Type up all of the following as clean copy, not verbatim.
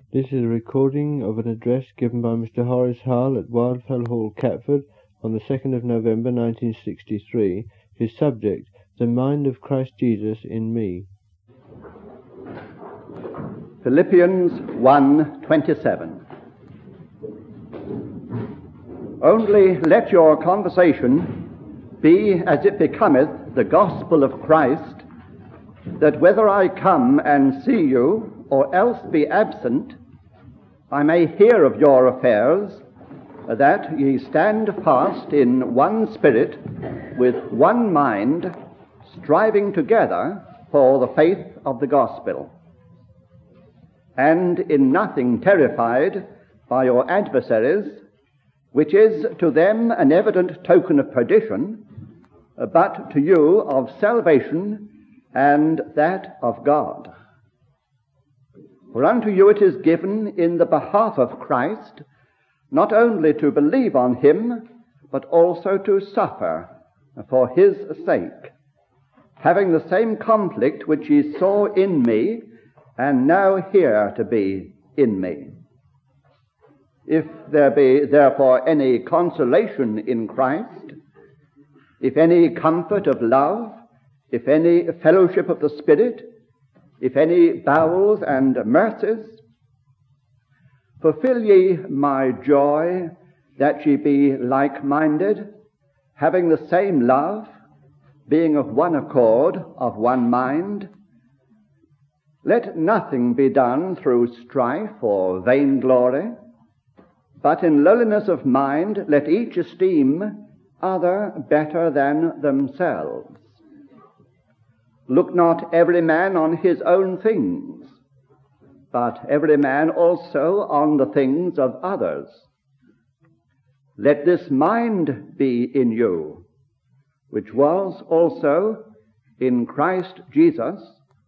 This is a recording of an address given by Mr. Horace Hull at Wildfell Hall, Catford, on the 2nd of November 1963. His subject, The Mind of Christ Jesus in Me. Philippians 1:27. Only let your conversation be as it becometh the gospel of Christ, that whether I come and see you, or else be absent, I may hear of your affairs, that ye stand fast in one spirit, with one mind, striving together for the faith of the gospel, and in nothing terrified by your adversaries, which is to them an evident token of perdition, but to you of salvation, and that of God. For unto you it is given in the behalf of Christ, not only to believe on him, but also to suffer for his sake, having the same conflict which ye saw in me, and now hear to be in me. If there be therefore any consolation in Christ, if any comfort of love, if any fellowship of the Spirit, if any bowels and mercies, fulfill ye my joy, that ye be like-minded, having the same love, being of one accord, of one mind. Let nothing be done through strife or vainglory, but in lowliness of mind let each esteem other better than themselves. Look not every man on his own things, but every man also on the things of others. Let this mind be in you, which was also in Christ Jesus,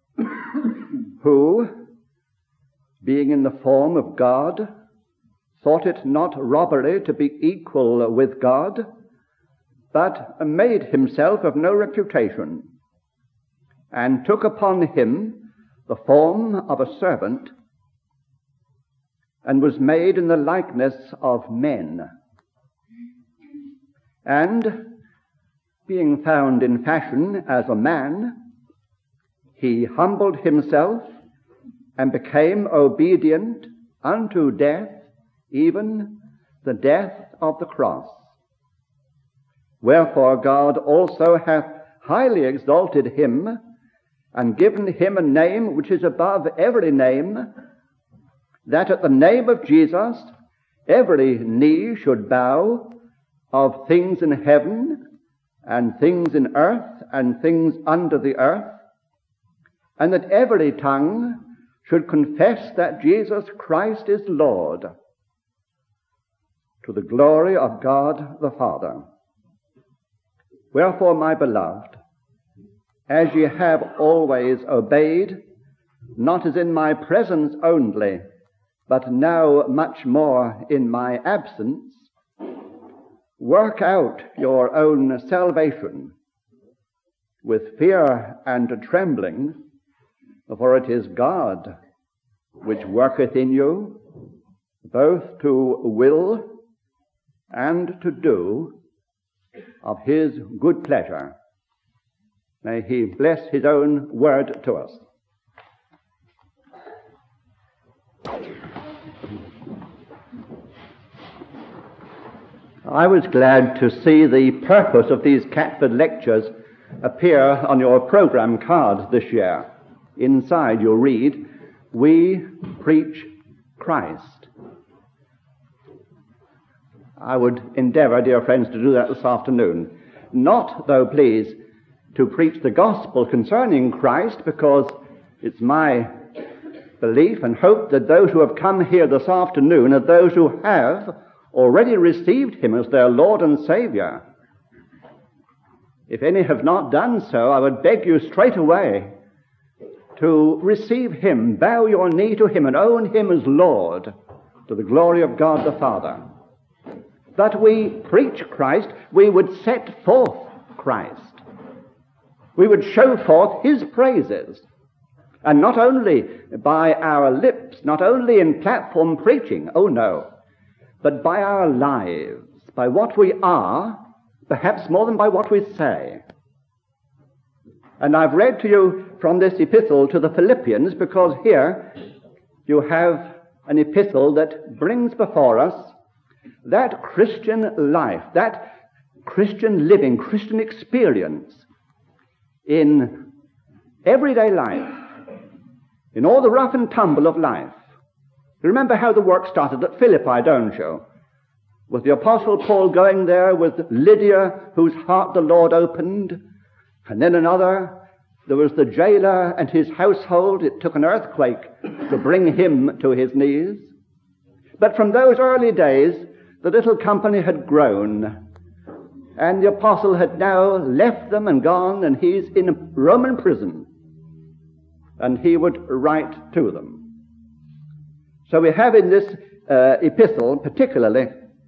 who, being in the form of God, thought it not robbery to be equal with God, but made himself of no reputation, and took upon him the form of a servant, and was made in the likeness of men. And, being found in fashion as a man, he humbled himself, and became obedient unto death, even the death of the cross. Wherefore God also hath highly exalted him, and given him a name which is above every name, that at the name of Jesus every knee should bow, of things in heaven, and things in earth, and things under the earth, and that every tongue should confess that Jesus Christ is Lord, to the glory of God the Father. Wherefore, my beloved, as ye have always obeyed, not as in my presence only, but now much more in my absence, work out your own salvation with fear and trembling, for it is God which worketh in you, both to will and to do of his good pleasure. May he bless his own word to us. I was glad to see the purpose of these Catford lectures appear on your program card this year. Inside you'll read, "We preach Christ." I would endeavor, dear friends, to do that this afternoon. Not, though, please, to preach the gospel concerning Christ, because it's my belief and hope that those who have come here this afternoon are those who have already received him as their Lord and Savior. If any have not done so, I would beg you straight away to receive him, bow your knee to him, and own him as Lord, to the glory of God the Father. That we preach Christ, we would set forth Christ. We would show forth his praises. And not only by our lips, not only in platform preaching, oh no, but by our lives, by what we are, perhaps more than by what we say. And I've read to you from this epistle to the Philippians because here you have an epistle that brings before us that Christian life, that Christian living, Christian experience in everyday life, in all the rough and tumble of life. You remember how the work started at Philippi, don't you? With the Apostle Paul going there with Lydia, whose heart the Lord opened, and then another. There was the jailer and his household. It took an earthquake to bring him to his knees. But from those early days, the little company had grown, and the apostle had now left them and gone, and he's in a Roman prison, and he would write to them. So we have in this epistle, particularly,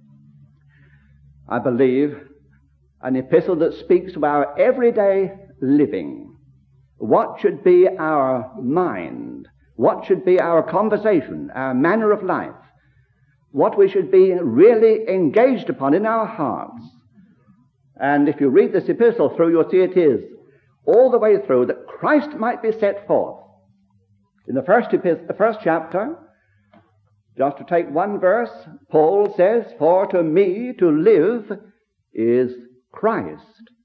I believe, an epistle that speaks to our everyday living. What should be our mind? What should be our conversation, our manner of life? What we should be really engaged upon in our hearts. And if you read this epistle through, you'll see it is all the way through that Christ might be set forth. In the first chapter, just to take one verse, Paul says, "For to me to live is Christ."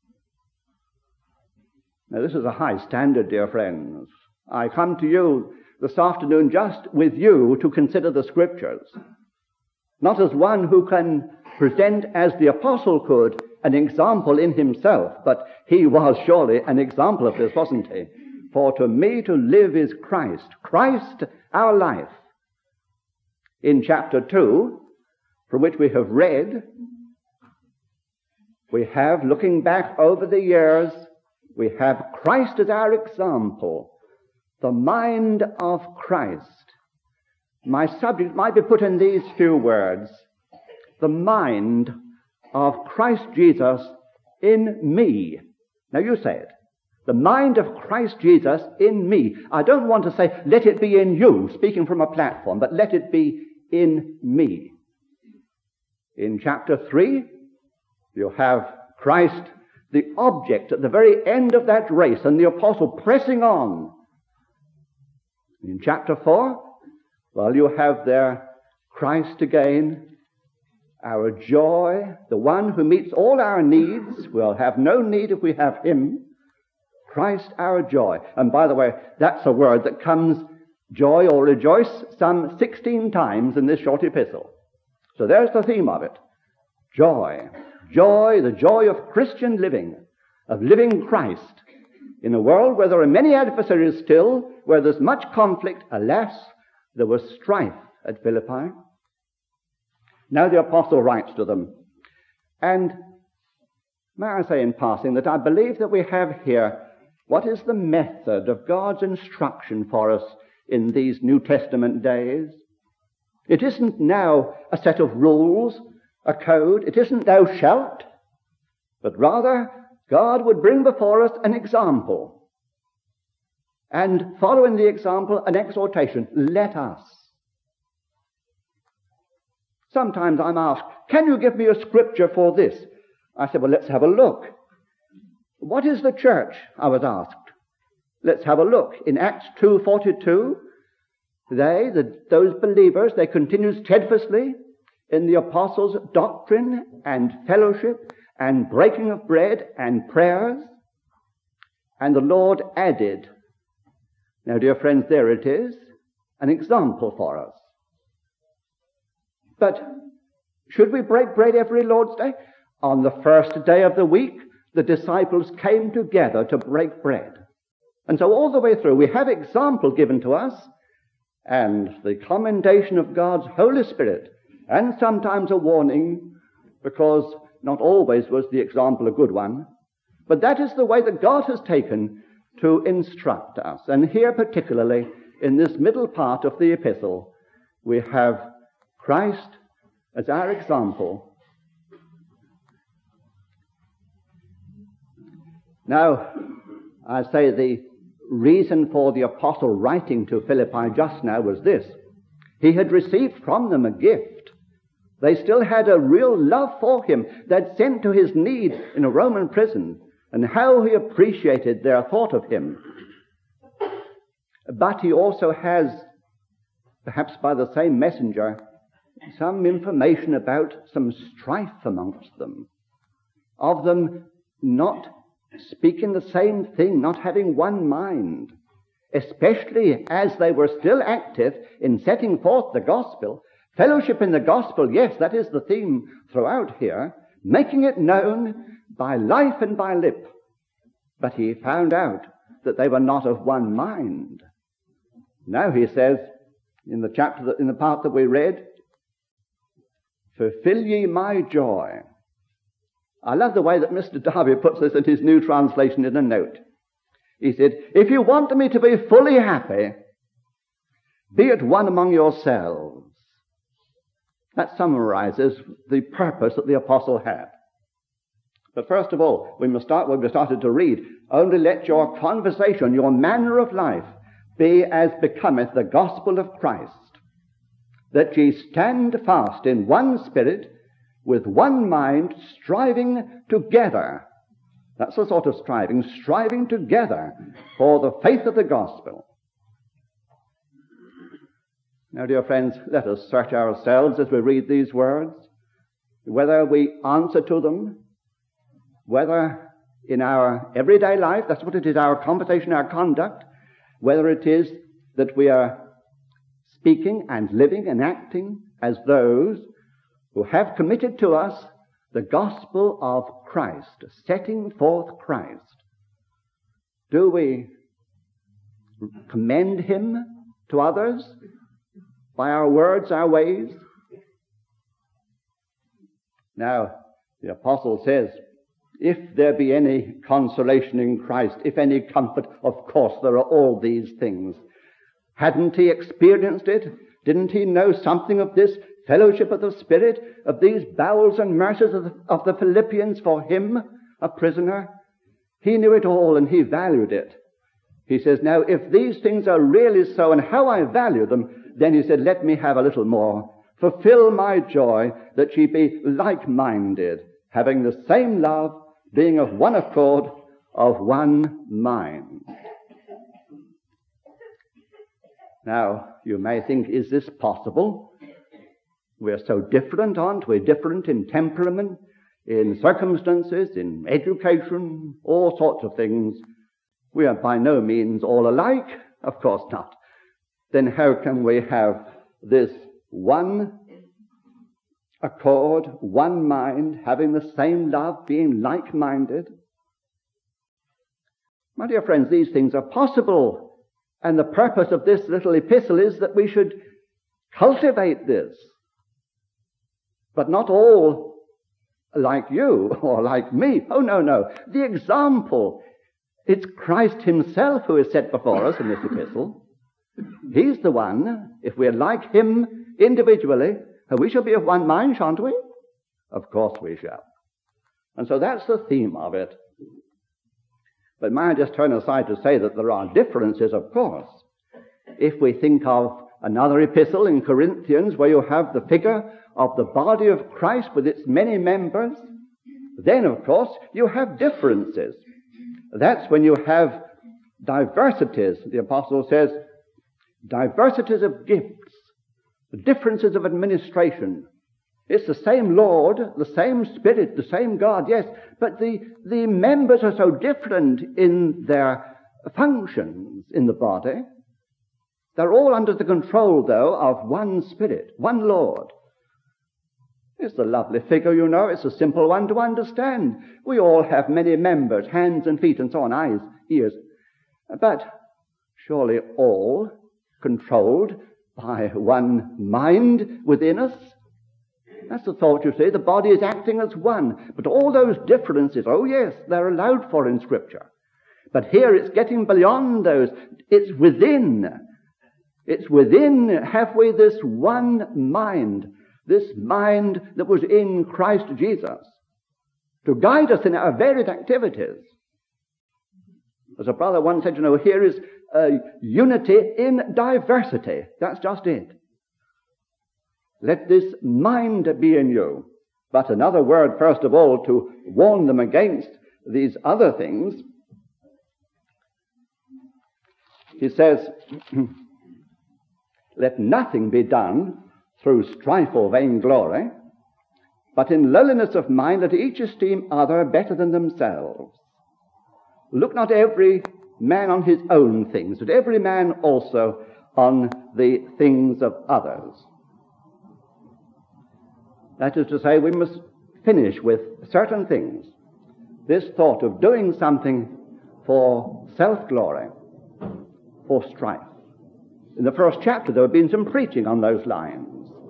Now this is a high standard, dear friends. I come to you this afternoon just with you to consider the Scriptures, not as one who can present, as the apostle could, an example in himself, but he was surely an example of this, wasn't he? For to me to live is Christ. Christ, our life. In chapter 2, from which we have read, we have, looking back over the years, we have Christ as our example, the mind of Christ. My subject might be put in these few words: the mind of Christ Jesus in me. Now you say it. The mind of Christ Jesus in me. I don't want to say, let it be in you, speaking from a platform, but let it be in me. In chapter 3, you have Christ, the object at the very end of that race, and the apostle pressing on. In chapter 4, well, you have there Christ again, our joy, the one who meets all our needs. We'll have no need if we have him. Christ, our joy. And by the way, that's a word that comes, joy or rejoice, some 16 times in this short epistle. So there's the theme of it. Joy. Joy, the joy of Christian living, of living Christ, in a world where there are many adversaries still, where there's much conflict. Alas, there was strife at Philippi. Now the apostle writes to them. And may I say in passing that I believe that we have here what is the method of God's instruction for us in these New Testament days. It isn't now a set of rules, a code. It isn't thou shalt, but rather God would bring before us an example, and following the example, an exhortation. Let us. Sometimes I'm asked, can you give me a scripture for this? I said, well, let's have a look. What is the church? I was asked. Let's have a look. In Acts 2:42, those believers, they continued steadfastly in the apostles' doctrine and fellowship and breaking of bread and prayers. And the Lord added. Now, dear friends, there it is, an example for us. But should we break bread every Lord's Day? On the first day of the week, the disciples came together to break bread. And so all the way through, we have example given to us, and the commendation of God's Holy Spirit, and sometimes a warning, because not always was the example a good one. But that is the way that God has taken to instruct us. And here particularly, in this middle part of the epistle, we have Christ as our example. Now, I say the reason for the apostle writing to Philippi just now was this. He had received from them a gift. They still had a real love for him. They'd sent to his need in a Roman prison, and how he appreciated their thought of him. But he also has, perhaps by the same messenger, some information about some strife amongst them, of them not speaking the same thing, not having one mind, especially as they were still active in setting forth the gospel. Fellowship in the gospel, yes, that is the theme throughout here, making it known by life and by lip. But he found out that they were not of one mind. Now he says, in the chapter, in the part that we read, fulfill ye my joy. I love the way that Mr. Darby puts this in his new translation in a note. He said, if you want me to be fully happy, be at one among yourselves. That summarizes the purpose that the apostle had. But first of all, we must start where we started to read. Only let your conversation, your manner of life, be as becometh the gospel of Christ, that ye stand fast in one spirit, with one mind, striving together. That's the sort of striving together for the faith of the gospel. Now, dear friends, let us search ourselves as we read these words, whether we answer to them, whether in our everyday life, that's what it is, our conversation, our conduct, whether it is that we are speaking and living and acting as those who have committed to us the gospel of Christ, setting forth Christ. Do we commend him to others by our words, our ways? Now, the apostle says, if there be any consolation in Christ, if any comfort, of course there are all these things. Hadn't he experienced it? Didn't he know something of this fellowship of the Spirit, of these bowels and mercies of the Philippians for him, a prisoner? He knew it all and he valued it. He says, now if these things are really so and how I value them, then he said, let me have a little more. Fulfill my joy that ye be like-minded, having the same love, being of one accord, of one mind. Now, you may think, is this possible? We're so different, aren't we? Different in temperament, in circumstances, in education, all sorts of things. We are by no means all alike. Of course not. Then how can we have this one accord, one mind, having the same love, being like-minded? My dear friends, these things are possible. And the purpose of this little epistle is that we should cultivate this. But not all like you or like me. Oh, no, no. The example, it's Christ himself who is set before us in this epistle. He's the one. If we're like him individually, we shall be of one mind, shan't we? Of course we shall. And so that's the theme of it. But may I just turn aside to say that there are differences, of course. If we think of another epistle in Corinthians where you have the figure of the body of Christ with its many members, then, of course, you have differences. That's when you have diversities. The apostle says, diversities of gifts, differences of administration. It's the same Lord, the same Spirit, the same God, yes, but the members are so different in their functions in the body. They're all under the control, though, of one Spirit, one Lord. It's a lovely figure, you know. It's a simple one to understand. We all have many members, hands and feet and so on, eyes, ears. But surely all controlled by one mind within us. That's the thought, you see. The body is acting as one. But all those differences, oh yes, they're allowed for in Scripture. But here it's getting beyond those. It's within. It's within. Have we this one mind? This mind that was in Christ Jesus to guide us in our varied activities. As a brother once said, here is unity in diversity. That's just it. Let this mind be in you. But another word, first of all, to warn them against these other things. He says, let nothing be done through strife or vainglory, but in lowliness of mind let each esteem other better than themselves. Look not every man on his own things, but every man also on the things of others. That is to say, we must finish with certain things. This thought of doing something for self-glory, for strife. In the first chapter there had been some preaching on those lines.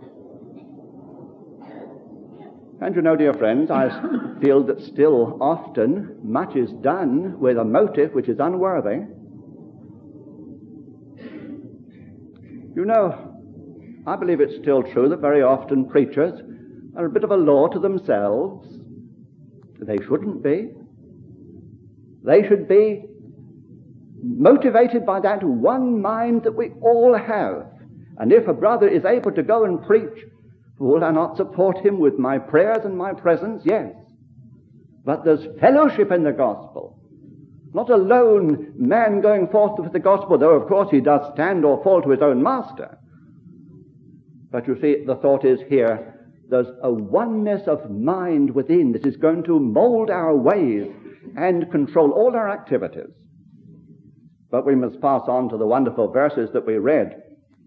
And dear friends, I feel that still often much is done with a motive which is unworthy. I believe it's still true that very often preachers are a bit of a law to themselves. They shouldn't be. They should be motivated by that one mind that we all have. And if a brother is able to go and preach, will I not support him with my prayers and my presence? Yes. But there's fellowship in the gospel. Not a lone man going forth with the gospel, though of course he does stand or fall to his own master. But you see, the thought is here, there's a oneness of mind within that is going to mold our ways and control all our activities. But we must pass on to the wonderful verses that we read.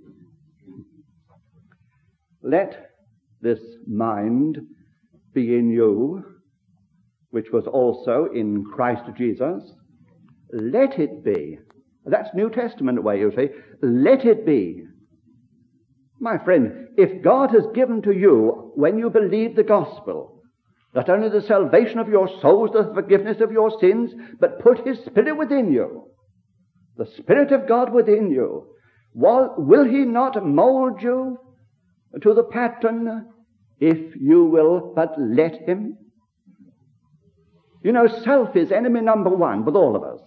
Let this mind be in you, which was also in Christ Jesus. Let it be. That's New Testament way, you see. Let it be. My friend, if God has given to you, when you believe the gospel, not only the salvation of your souls, the forgiveness of your sins, but put His Spirit within you, the Spirit of God within you, will He not mold you to the pattern if you will but let Him? Self is enemy number one with all of us.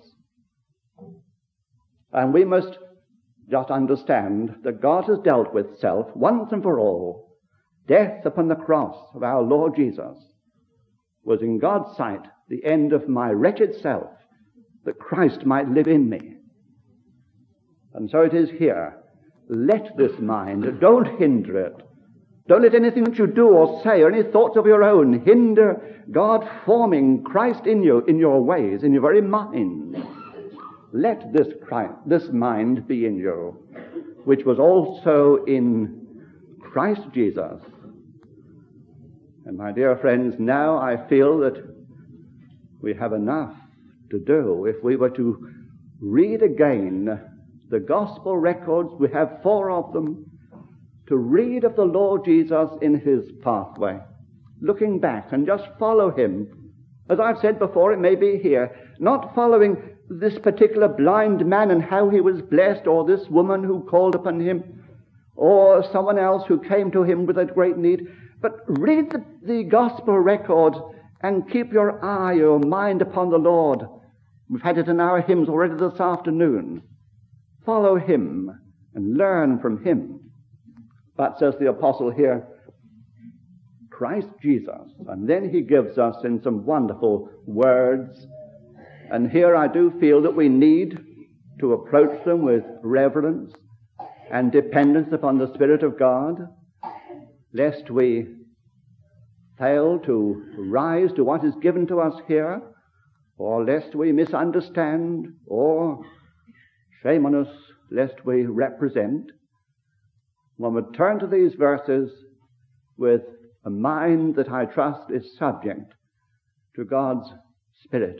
And we must just understand that God has dealt with self once and for all. Death upon the cross of our Lord Jesus was in God's sight the end of my wretched self, that Christ might live in me. And so it is here. Let this mind, don't hinder it. Don't let anything that you do or say or any thoughts of your own hinder God forming Christ in you, in your ways, in your very mind. Let this mind be in you, which was also in Christ Jesus. And my dear friends, now I feel that we have enough to do. If we were to read again the gospel records, we have 4 of them, to read of the Lord Jesus in His pathway, looking back and just follow Him. As I've said before, it may be here, not following this particular blind man and how he was blessed, or this woman who called upon Him, or someone else who came to Him with a great need, but read the gospel record and keep your eye, your mind upon the Lord. We've had it in our hymns already this afternoon. Follow Him and learn from Him. But, says the apostle here, Christ Jesus. And then he gives us in some wonderful words. And here I do feel that we need to approach them with reverence and dependence upon the Spirit of God, lest we fail to rise to what is given to us here, or lest we misunderstand, or, shame on us, lest we represent. One would turn to these verses with a mind that I trust is subject to God's Spirit,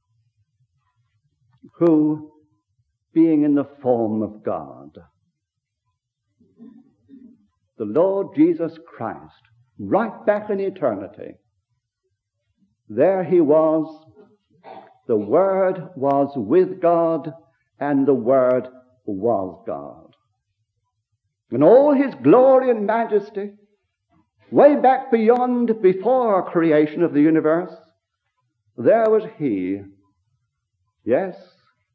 who, being in the form of God, the Lord Jesus Christ, right back in eternity, there He was, the Word was with God, and the Word was God. In all His glory and majesty, way back before creation of the universe, there was He. Yes,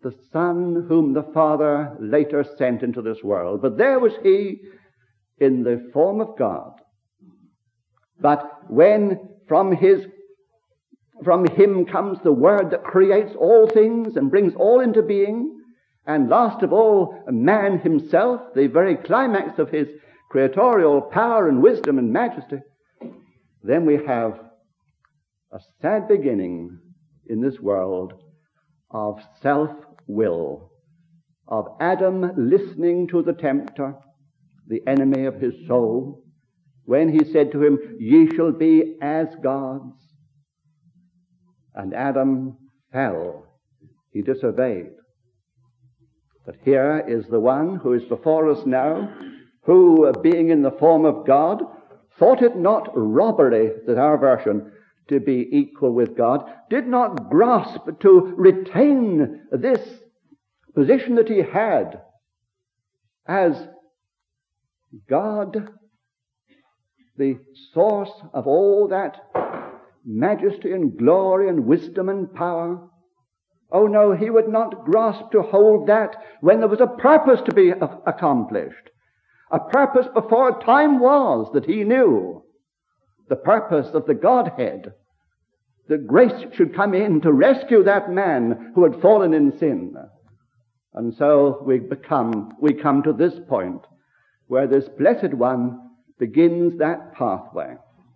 the Son whom the Father later sent into this world. But there was he in the form of God. But when from him comes the Word that creates all things and brings all into being, and last of all, man himself, the very climax of his creatorial power and wisdom and majesty, then we have a sad beginning in this world of self-will, of Adam listening to the tempter, the enemy of his soul, when he said to him, "Ye shall be as gods." And Adam fell. He disobeyed. But here is the one who is before us now, who, being in the form of God, thought it not robbery, that our version, to be equal with God, did not grasp to retain this position that he had as God, the source of all that majesty and glory and wisdom and power. Oh no, he would not grasp to hold that when there was a purpose to be accomplished. A purpose before time was that he knew. The purpose of the Godhead. That grace should come in to rescue that man who had fallen in sin. And so we come to this point where this blessed one begins that pathway.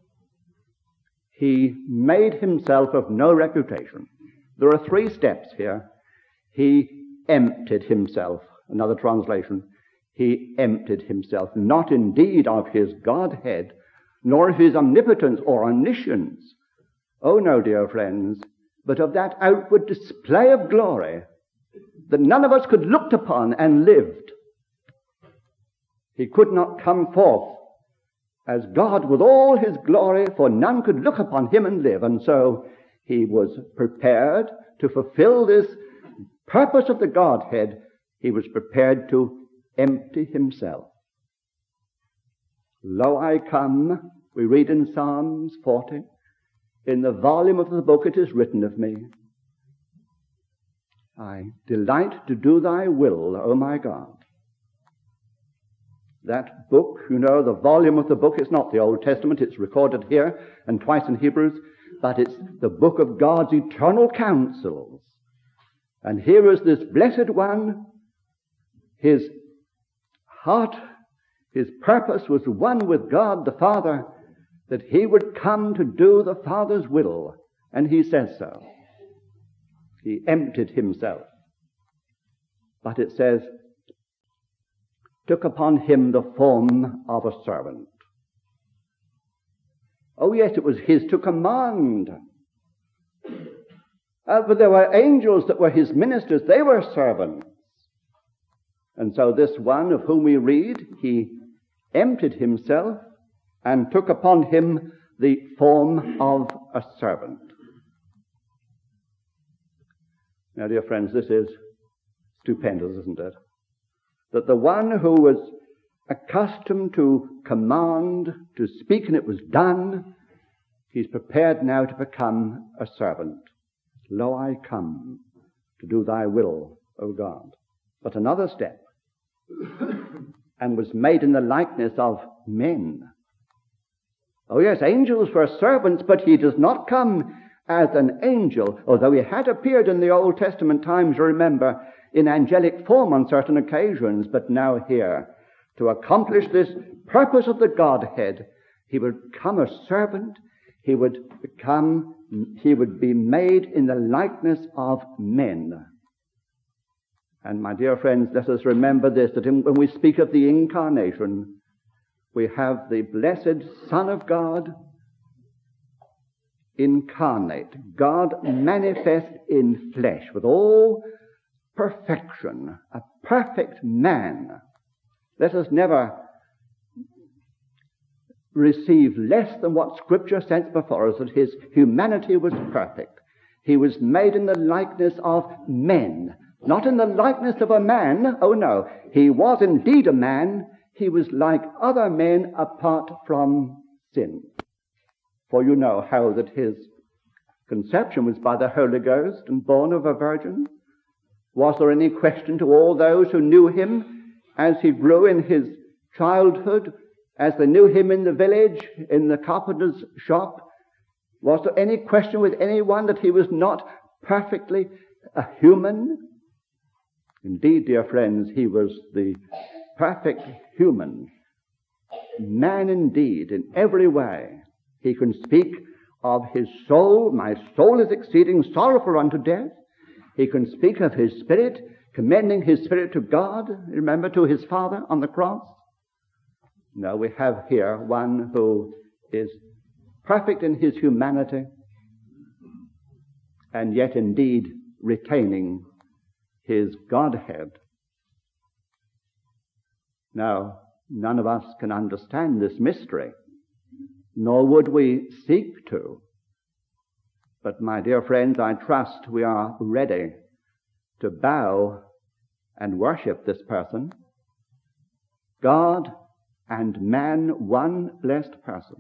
He made himself of no reputation. There are 3 steps here. He emptied himself. Another translation. He emptied himself, not indeed of his Godhead, nor of his omnipotence or omniscience. Oh no, dear friends, but of that outward display of glory that none of us could look upon and lived. He could not come forth as God with all his glory, for none could look upon him and live. And so he was prepared to fulfill this purpose of the Godhead. He was prepared to empty himself. Lo, I come, we read in Psalms 40, in the volume of the book it is written of me, I delight to do thy will, O my God. That book, you know, the volume of the book is not the Old Testament. It's recorded here and twice in Hebrews, but it's the book of God's eternal counsels. And here is this blessed one. His heart, his purpose was one with God the Father, that he would come to do the Father's will. And he says so. He emptied himself. But it says, took upon him the form of a servant. Oh yes, it was his to command. But there were angels that were his ministers. They were servants. And so this one of whom we read, he emptied himself and took upon him the form of a servant. Now, dear friends, this is stupendous, isn't it? That the one who was accustomed to command, to speak, and it was done, he's prepared now to become a servant. Lo, I come to do thy will, O God. But another step, and was made in the likeness of men. Oh yes, angels were servants, but he does not come as an angel, although he had appeared in the Old Testament times, you remember, in angelic form on certain occasions, but now here, to accomplish this purpose of the Godhead, he would become a servant, he would be made in the likeness of men. And my dear friends, let us remember this, that when we speak of the incarnation, we have the blessed Son of God incarnate, God manifest in flesh with all perfection, a perfect man. Let us never receive less than what Scripture sets before us, that his humanity was perfect. He was made in the likeness of men, not in the likeness of a man. Oh no, he was indeed a man. He was like other men apart from sin. For you know how that his conception was by the Holy Ghost and born of a virgin. Was there any question to all those who knew him as he grew in his childhood, as they knew him in the village, in the carpenter's shop? Was there any question with anyone that he was not perfectly a human? Indeed, dear friends, he was the perfect human. Man indeed, in every way. He can speak of his soul. My soul is exceeding sorrowful unto death. He can speak of his spirit, commending his spirit to God, remember, to his Father on the cross. No, we have here one who is perfect in his humanity, and yet indeed retaining his Godhead. Now, none of us can understand this mystery, nor would we seek to. But, my dear friends, I trust we are ready to bow and worship this person, God and man, one blessed person.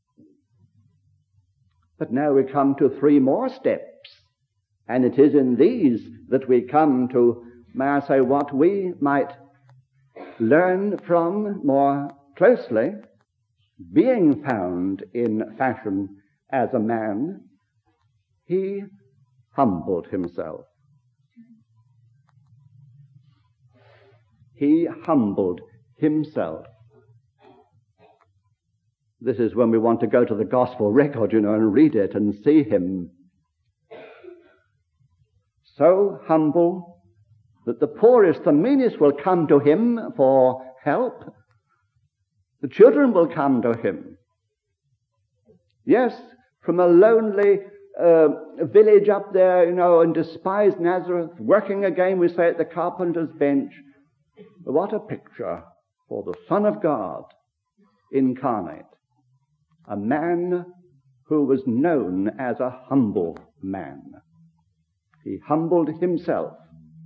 But now we come to 3 more steps, and it is in these that we come to, may I say, what we might learn from more closely, being found in fashion as a man. He humbled himself. He humbled himself. This is when we want to go to the gospel record, and read it and see him so humble that the poorest, the meanest will come to him for help. The children will come to him. Yes, from a lonely village up there, in despised Nazareth, working again, we say, at the carpenter's bench. What a picture for the Son of God incarnate. A man who was known as a humble man. He humbled himself.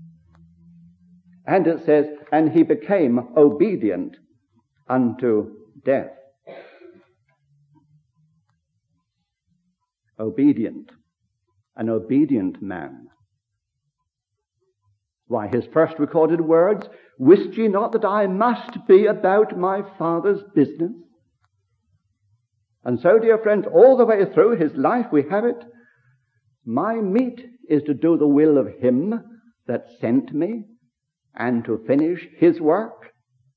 And it says, and he became obedient unto death. Obedient. An obedient man. Why, his first recorded words, "Wist ye not that I must be about my Father's business?" And so, dear friends, all the way through his life we have it. My meat is to do the will of him that sent me and to finish his work.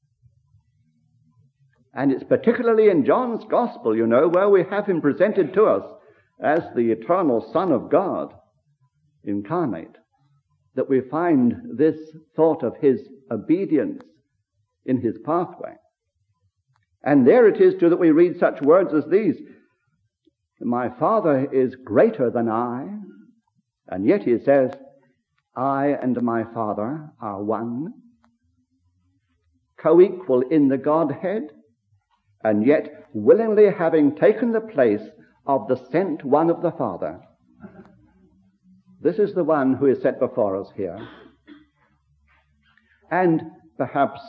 And it's particularly in John's Gospel, where we have him presented to us as the eternal Son of God incarnate, that we find this thought of his obedience in his pathway. And there it is, too, that we read such words as these. My Father is greater than I, and yet he says, I and my Father are one, co-equal in the Godhead, and yet willingly having taken the place of the sent one of the Father. This is the one who is set before us here. And perhaps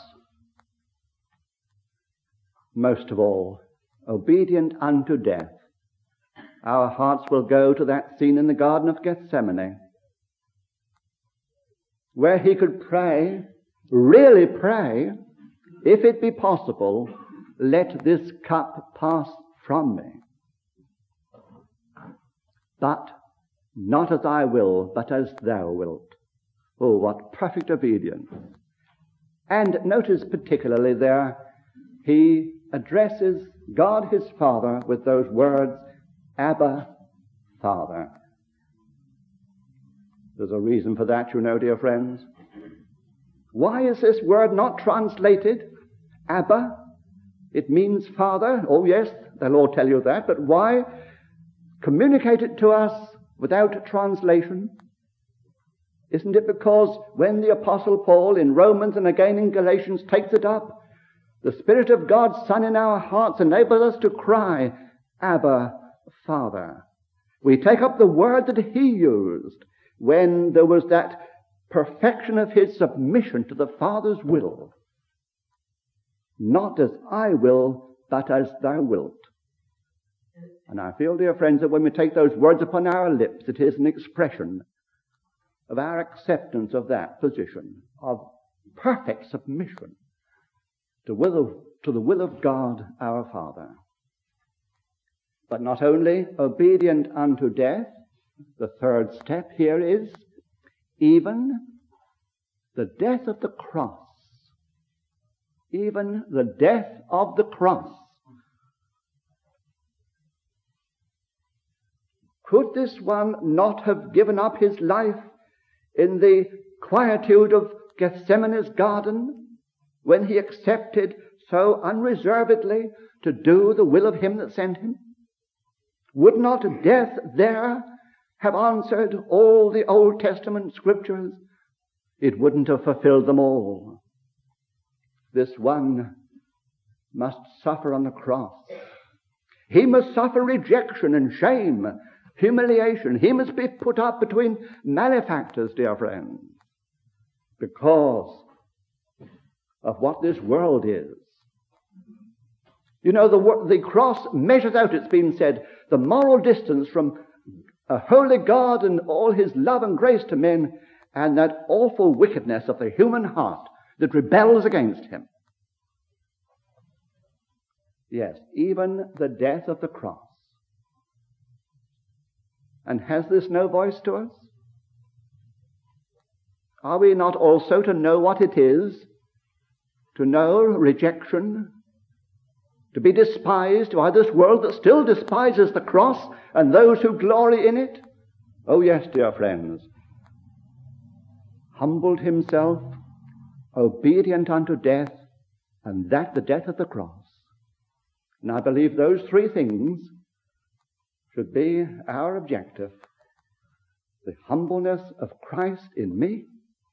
most of all, obedient unto death. Our hearts will go to that scene in the Garden of Gethsemane, where he could pray, really pray, if it be possible, let this cup pass from me. But not as I will, but as thou wilt. Oh, what perfect obedience. And notice particularly there, he addresses God his Father with those words, Abba, Father. There's a reason for that, dear friends. Why is this word not translated Abba? It means Father. Oh yes, they'll all tell you that, but why communicate it to us without translation? Isn't it because when the Apostle Paul in Romans and again in Galatians takes it up, the Spirit of God's Son in our hearts enables us to cry, Abba, Father. We take up the word that he used when there was that perfection of his submission to the Father's will. Not as I will, but as thou wilt. And I feel, dear friends, that when we take those words upon our lips, it is an expression of our acceptance of that position of perfect submission to the will of God our Father. But not only obedient unto death, the third step here is even the death of the cross. Even the death of the cross. Could this one not have given up his life in the quietude of Gethsemane's garden when he accepted so unreservedly to do the will of him that sent him? Would not death there have answered all the Old Testament scriptures? It wouldn't have fulfilled them all. This one must suffer on the cross. He must suffer rejection and shame, humiliation. He must be put up between malefactors, dear friends, because of what this world is. You know, the cross measures out, it's been said, the moral distance from a holy God and all his love and grace to men and that awful wickedness of the human heart that rebels against him. Yes, even the death of the cross. And has this no voice to us? Are we not also to know what it is to know rejection, to be despised by this world that still despises the cross and those who glory in it? Oh yes, dear friends. Humbled himself, obedient unto death, and that the death of the cross. And I believe those three things should be our objective. The humbleness of Christ in me,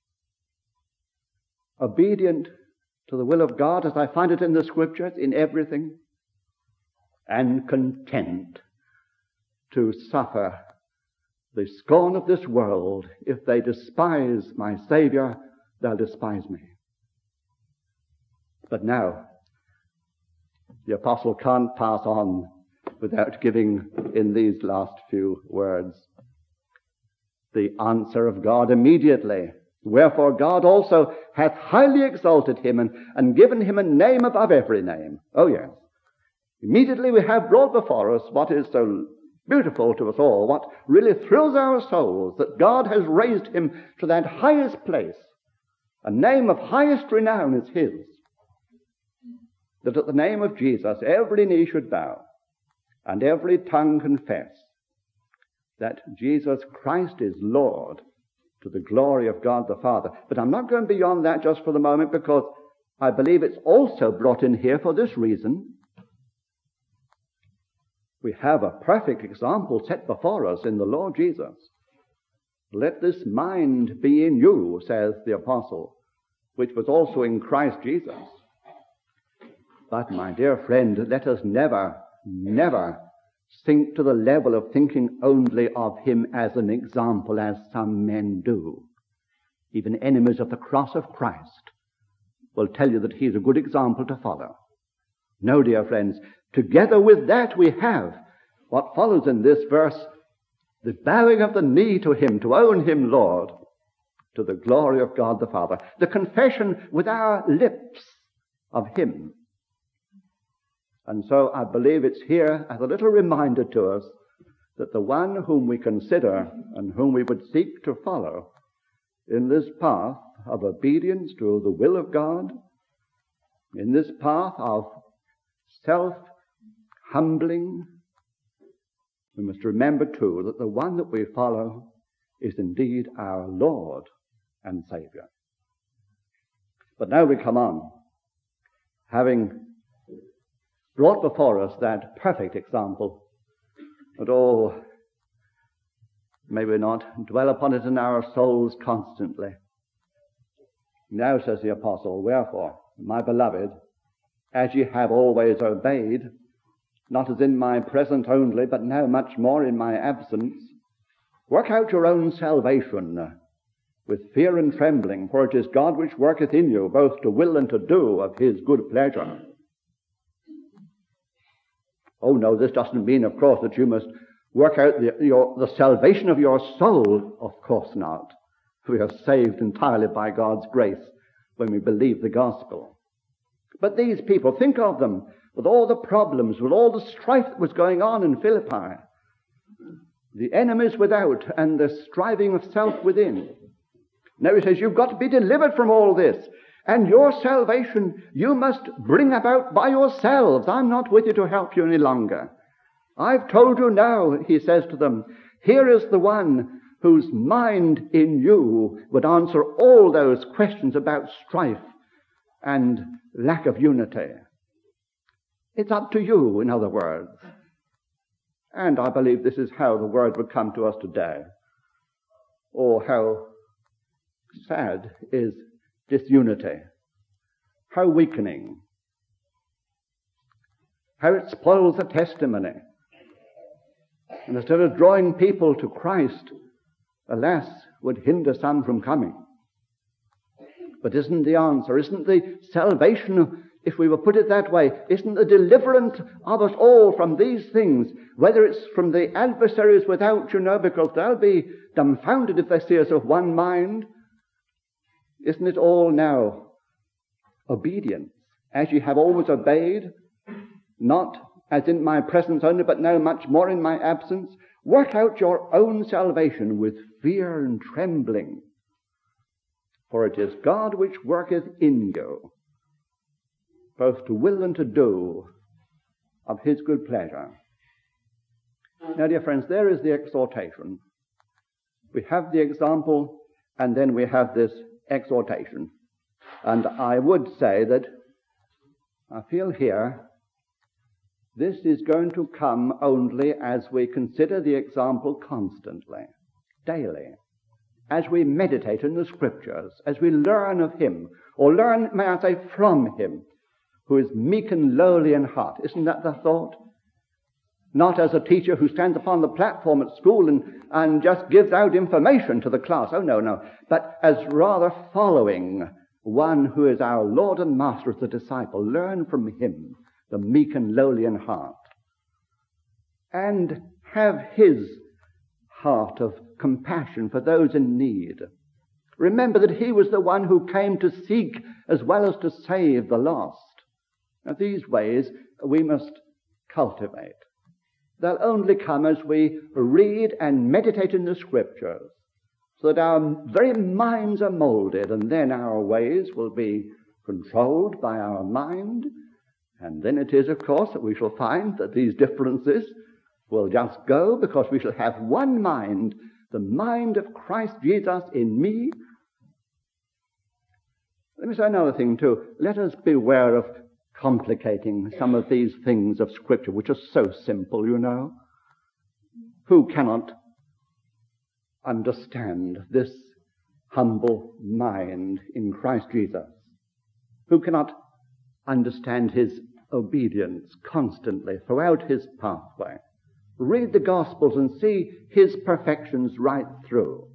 obedient to the will of God as I find it in the scriptures in everything, and content to suffer the scorn of this world. If they despise my Savior, they'll despise me. But now, the apostle can't pass on without giving in these last few words the answer of God immediately. Wherefore God also hath highly exalted him and given him a name above every name. Oh yes. Immediately we have brought before us what is so beautiful to us all, what really thrills our souls, that God has raised him to that highest place. A name of highest renown is his. That at the name of Jesus every knee should bow and every tongue confess that Jesus Christ is Lord, to the glory of God the Father. But I'm not going beyond that just for the moment, because I believe it's also brought in here for this reason. We have a perfect example set before us in the Lord Jesus. Let this mind be in you, says the apostle, which was also in Christ Jesus. But, my dear friend, let us never sink to the level of thinking only of him as an example, as some men do. Even enemies of the cross of Christ will tell you that he's a good example to follow. No, dear friends, together with that we have what follows in this verse, the bowing of the knee to him, to own him Lord, to the glory of God the Father. The confession with our lips of him. And so I believe it's here as a little reminder to us that the one whom we consider and whom we would seek to follow in this path of obedience to the will of God, in this path of self-humbling, we must remember too that the one that we follow is indeed our Lord and Savior. But now we come on, having brought before us that perfect example, but may we not dwell upon it in our souls constantly. Now, says the apostle, wherefore, my beloved, as ye have always obeyed, not as in my presence only, but now much more in my absence, work out your own salvation with fear and trembling, for it is God which worketh in you, both to will and to do of his good pleasure. Oh no, this doesn't mean, of course, that you must work out the salvation of your soul. Of course not. We are saved entirely by God's grace when we believe the gospel. But these people, think of them, with all the problems, with all the strife that was going on in Philippi, the enemies without and the striving of self within. Now he says, you've got to be delivered from all this. And your salvation you must bring about by yourselves. I'm not with you to help you any longer. I've told you now, he says to them, here is the one whose mind in you would answer all those questions about strife and lack of unity. It's up to you, in other words. And I believe this is how the word would come to us today. Oh, how sad is disunity. How weakening. How it spoils the testimony. And instead of drawing people to Christ, alas, would hinder some from coming. But isn't the answer, isn't the salvation, if we will put it that way, isn't the deliverance of us all from these things, whether it's from the adversaries without, because they'll be dumbfounded if they see us of one mind, isn't it all now obedience, as ye have always obeyed, not as in my presence only, but now much more in my absence? Work out your own salvation with fear and trembling. For it is God which worketh in you, both to will and to do of his good pleasure. Now, dear friends, there is the exhortation. We have the example, and then we have this exhortation. And I would say that I feel here this is going to come only as we consider the example constantly, daily, as we meditate in the Scriptures, as we learn of him, or learn, may I say, from him, who is meek and lowly in heart. Isn't that the thought? Not as a teacher who stands upon the platform at school and just gives out information to the class. Oh, no. But as rather following one who is our Lord and Master as a disciple. Learn from him, the meek and lowly in heart. And have his heart of compassion for those in need. Remember that he was the one who came to seek as well as to save the lost. Now, these ways we must cultivate. They'll only come as we read and meditate in the Scriptures, so that our very minds are molded, and then our ways will be controlled by our mind. And then it is, of course, that we shall find that these differences will just go, because we shall have one mind, the mind of Christ Jesus in me. Let me say another thing too. Let us beware of complicating some of these things of Scripture, which are so simple, Who cannot understand this humble mind in Christ Jesus? Who cannot understand his obedience constantly throughout his pathway? Read the Gospels and see his perfections right through.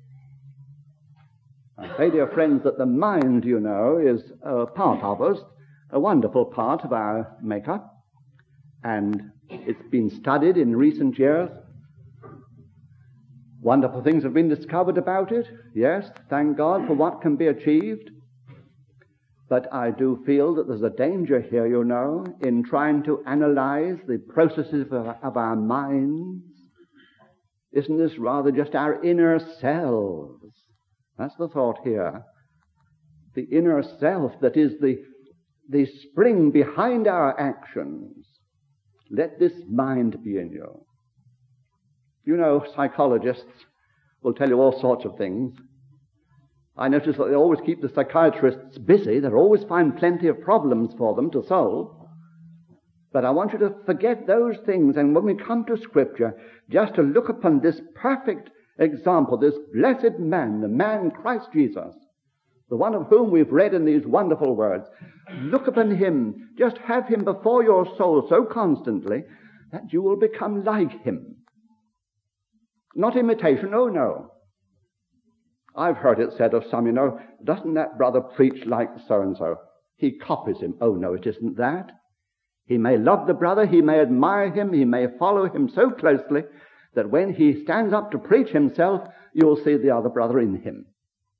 I say, dear friends, that the mind, is a part of us, a wonderful part of our makeup, and it's been studied in recent years. Wonderful things have been discovered about it. Yes, thank God for what can be achieved. But I do feel that there's a danger here, in trying to analyze the processes of our minds. Isn't this rather just our inner selves? That's the thought here. The inner self that is the spring behind our actions. Let this mind be in you. Psychologists will tell you all sorts of things. I notice that they always keep the psychiatrists busy. They always find plenty of problems for them to solve. But I want you to forget those things, and when we come to Scripture, just to look upon this perfect example, this blessed man, the man Christ Jesus, the one of whom we've read in these wonderful words. Look upon him. Just have him before your soul so constantly that you will become like him. Not imitation, oh no. I've heard it said of some, doesn't that brother preach like so-and-so? He copies him. Oh no, it isn't that. He may love the brother, he may admire him, he may follow him so closely that when he stands up to preach himself, you'll see the other brother in him.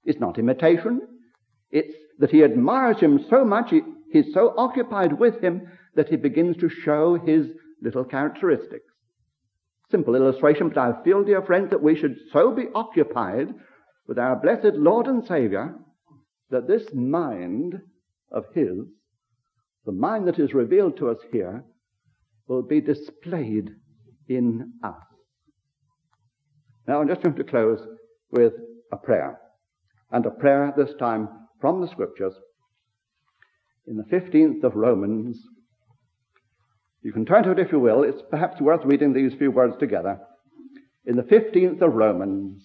It's not imitation. It's that he admires him so much, he's so occupied with him that he begins to show his little characteristics. Simple illustration, but I feel, dear friends, that we should so be occupied with our blessed Lord and Savior that this mind of his, the mind that is revealed to us here, will be displayed in us. Now I'm just going to close with a prayer, and a prayer this time from the Scriptures in the 15th of Romans. You can turn to it if you will. It's perhaps worth reading these few words together. In the 15th of Romans,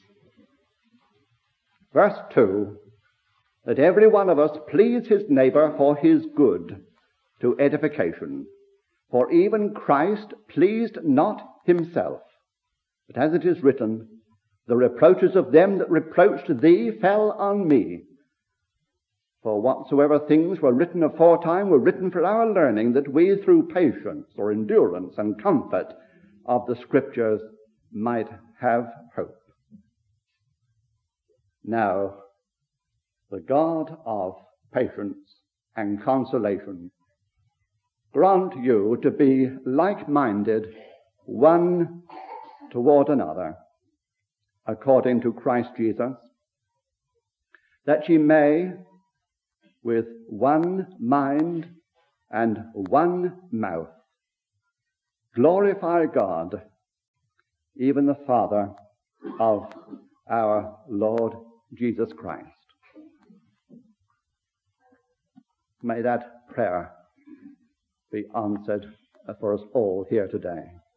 verse 2, that every one of us please his neighbor for his good, to edification. For even Christ pleased not himself, but as it is written, the reproaches of them that reproached thee fell on me. For whatsoever things were written aforetime were written for our learning, that we through patience or endurance and comfort of the Scriptures might have hope. Now, the God of patience and consolation grant you to be like-minded one toward another, according to Christ Jesus, that ye may, with one mind and one mouth, glorify God, even the Father of our Lord Jesus Christ. May that prayer be answered for us all here today.